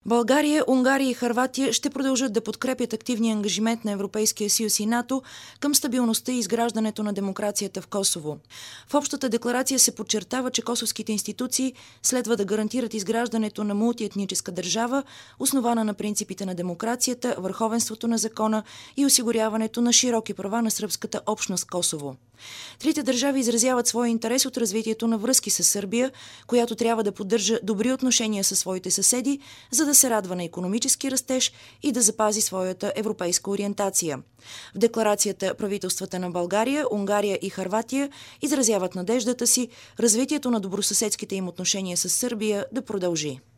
България, Унгария и Хърватия ще продължат да подкрепят активния ангажимент на Европейския съюз и НАТО към стабилността и изграждането на демокрацията в Косово. В общата декларация се подчертава, че косовските институции следва да гарантират изграждането на мултиетническа държава, основана на принципите на демокрацията, върховенството на закона и осигуряването на широки права на сръбската общност в Косово. Трите държави изразяват своя интерес от развитието на връзки с Сърбия, която трябва да поддържа добри отношения със своите съседи, за да се радва на икономически растеж и да запази своята европейска ориентация. В декларацията правителствата на България, Унгария и Хърватия изразяват надеждата си развитието на добросъседските им отношения с Сърбия да продължи.